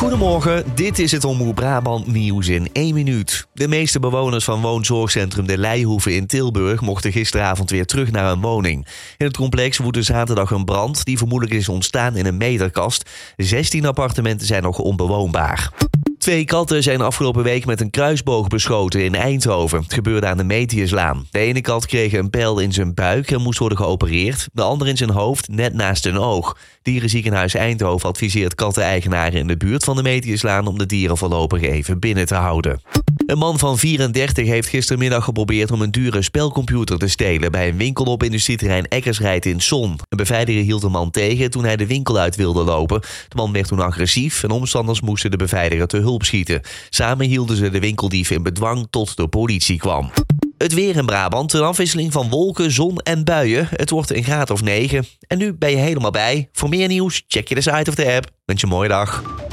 Goedemorgen, dit is het Omroep Brabant nieuws in 1 minuut. De meeste bewoners van woonzorgcentrum De Leihoeve in Tilburg mochten gisteravond weer terug naar hun woning. In het complex woedde zaterdag een brand die vermoedelijk is ontstaan in een meterkast. 16 appartementen zijn nog onbewoonbaar. 2 katten zijn afgelopen week met een kruisboog beschoten in Eindhoven. Het gebeurde aan de Metiuslaan. De ene kat kreeg een pijl in zijn buik en moest worden geopereerd. De andere in zijn hoofd, net naast een oog. Dierenziekenhuis Eindhoven adviseert katteneigenaren in de buurt van de Metiuslaan om de dieren voorlopig even binnen te houden. Een man van 34 heeft gistermiddag geprobeerd om een dure spelcomputer te stelen bij een winkel op industrieterrein Eckersrijd in Son. Een beveiliger hield de man tegen toen hij de winkel uit wilde lopen. De man werd toen agressief en omstanders moesten de beveiliger te hulp schieten. Samen hielden ze de winkeldief in bedwang tot de politie kwam. Het weer in Brabant, een afwisseling van wolken, zon en buien. Het wordt een graad of 9. En nu ben je helemaal bij. Voor meer nieuws, check je de site of de app. Wens je een mooie dag.